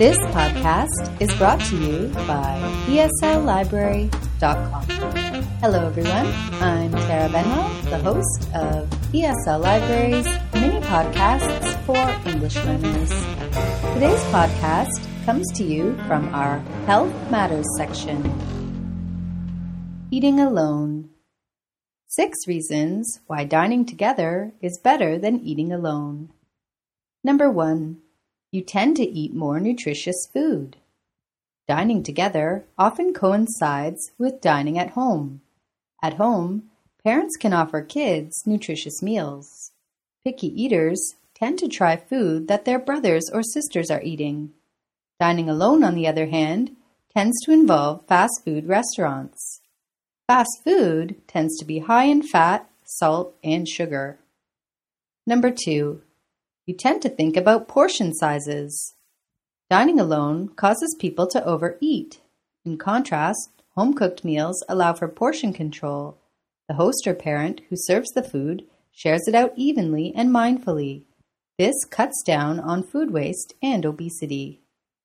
This podcast is brought to you by ESLlibrary.com. Hello everyone, I'm Tara Benwell, the host of ESL Library's mini podcasts for English learners. Today's podcast comes to you from our Health Matters section. Eating alone. 6 reasons why dining together is better than eating alone. Number 1. You tend to eat more nutritious food. Dining together often coincides with dining at home. At home, parents can offer kids nutritious meals. Picky eaters tend to try food that their brothers or sisters are eating. Dining alone, on the other hand, tends to involve fast food restaurants. Fast food tends to be high in fat, salt, and sugar. Number 2. You tend to think about portion sizes. Dining alone causes people to overeat. In contrast, home-cooked meals allow for portion control. The host or parent who serves the food shares it out evenly and mindfully. This cuts down on food waste and obesity.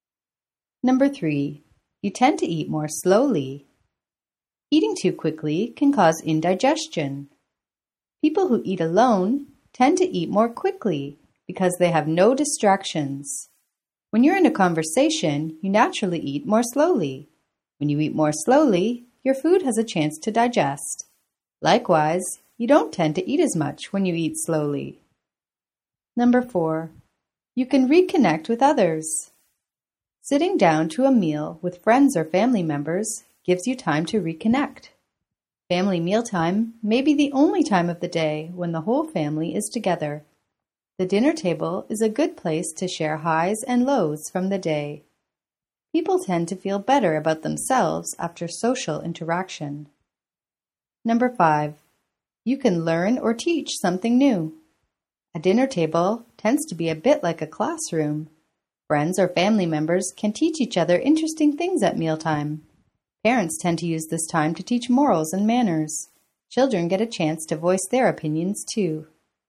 Number 3. You tend to eat more slowly. Eating too quickly can cause indigestion. People who eat alone tend to eat more quickly because they have no distractions. When you're in a conversation, you naturally eat more slowly. When you eat more slowly, your food has a chance to digest. Likewise, you don't tend to eat as much when you eat slowly. Number 4. You can reconnect with others. Sitting down to a meal with friends or family members gives you time to reconnect. Family mealtime may be the only time of the day when the whole family is together. The dinner table is a good place to share highs and lows from the day. People tend to feel better about themselves after social interaction. Number 5. You can learn or teach something new. A dinner table tends to be a bit like a classroom. Friends or family members can teach each other interesting things at mealtime. Parents tend to use this time to teach morals and manners. Children get a chance to voice their opinions too.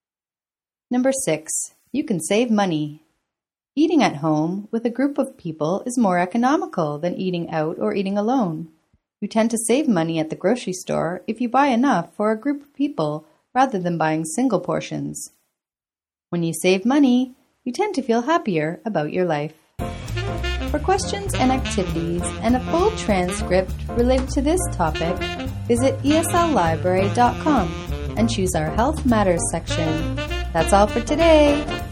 Number 6. You can save money. Eating at home with a group of people is more economical than eating out or eating alone. You tend to save money at the grocery store if you buy enough for a group of people rather than buying single portions. When you save money, you tend to feel happier about your life. For questions and activities and a full transcript related to this topic, visit ESLlibrary.com and choose our Health Matters section. That's all for today.